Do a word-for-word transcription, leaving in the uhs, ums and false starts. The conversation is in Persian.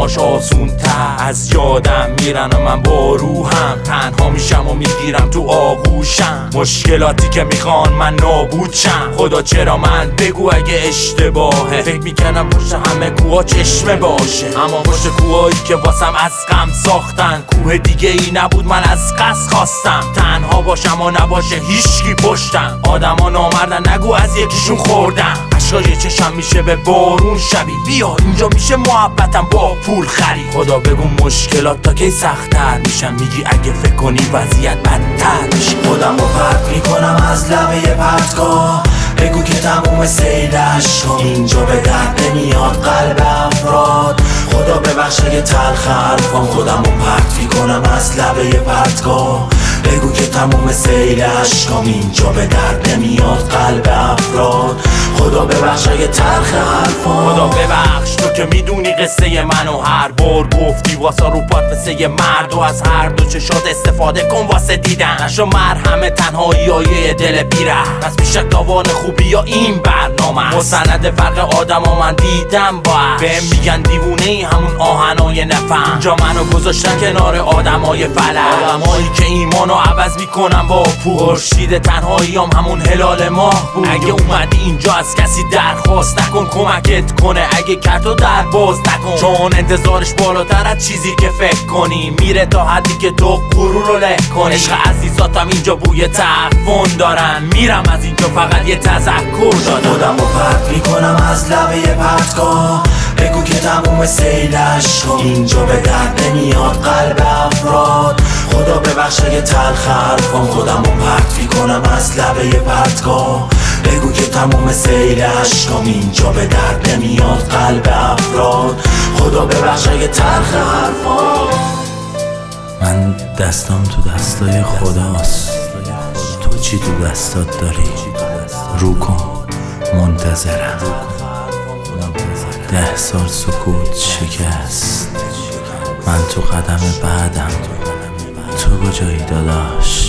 هاش آسون تر از یادم میرن و من با روحم تنها میشم و میگیرم تو آغوشم. مشکلاتی که میخوان من نابود شم، خدا چرا من بگو اگه اشتباهه. فکر میکنم پشت همه کوها چشمه باشه، اما پشت کوهایی که واسم از غم ساختن کوه دیگه ای نبود من از قصد خواستم. تنها باشم و نباشه هیچکی پشتم، آدم ها نامردن نگو از یکیشون خوردم. عشقای چشم میشه به بارون شبی، بیا اینجا میشه محبتم با پول خرید. خدا بگو مشکلات تا کی سخت‌تر میشن، میگی اگه فکر کنی وضعیت بدتر میشه. خودم رو پرت میکنم از لبه پرتگاه، بگو که تموم سیلش کن اینجا به درد نمیاد قلب افراد. خدا ببخش اگه تلخ حرفام، خودم رو پرت میکنم از لبه پرتگاه، بگو که تموم سیلش کن اینجا به درد نمیاد قلب افراد. خدا ببخش اگه تلخ حرفام. خدا ببخش تو که میدونی قصه منو هر بار گفتی واسه رو پات مثل یه مرد، و از هر دو چشات استفاده کن واسه دیدن. نشو مرهمه تنهایی های دل بیره، پس بیشک تاوان خوبی یا این برنامه مستند فرق آدم ها من دیدم باش. بهم میگن دیوونه ای همون آهنای نفهم، جا منو گذاشتن کنار آدمای فلک، آدمایی که ایمانو عوض میکنن با پول. خورشید تنهاییام همون هلال ماه بود. اگه اومدی اینجا از کسی درخواست نکن کمکت کنه، اگه کرد و در باز نکن، چون انتظارش بالاتر از چیزی که فکر کنی. میره تا حدی که تو غرور رو له کنی. عشق عزیزاتم اینجا بوی تعفن دارن، میرم از اینجا فقط یه تذکر دادم. خودم رو پرت میکنم از لبه پرتگاه، بگو که تموم سیلش کن اینجا به درد نمیاد قلب افراد. خدا ببخش اگه تلخ حرفام، خودم رو پرت میکنم از لبه پرتگاه، بگو که تموم سیلش کن اینجا به درد نمیاد قلب افراد. خدا ببخش اگه تلخ حرفام. من دستام تو دستای خداست، تو چی تو دستات داری؟ رو کن منتظرم. ده سال سکوت شکست، من تو قدم بعدم، تو کجایی داداش؟